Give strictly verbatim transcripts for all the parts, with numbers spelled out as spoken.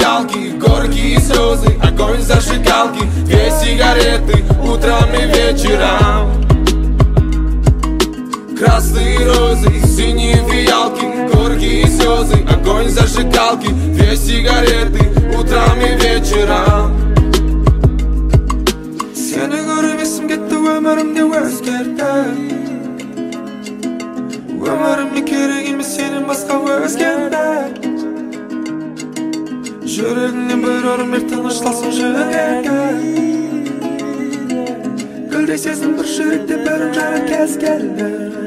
фиалки, горькие слезы, огонь зажигалки, две сигареты утром и вечером. Красные розы, синие фиалки, горькие слезы, огонь зажигалки, две сигареты утром и вечером. Seni görüp esim gitti, ömrümde özgerdi. Ömrümde keregimi senin başka özgerdi. Yüreğimden bir orun bir tanışlasın yüreğe. Gülde sesin bir yürekte bir canı kez geldi.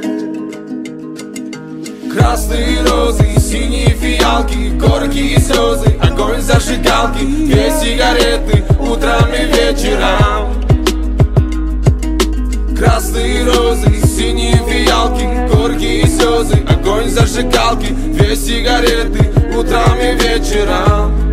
Красные розы, синие фиалки, горькие слезы, огонь зажигалки, две сигареты утром и вечером. Красные розы, синие фиалки, горькие слезы, огонь зажигалки, две сигареты утром и вечером.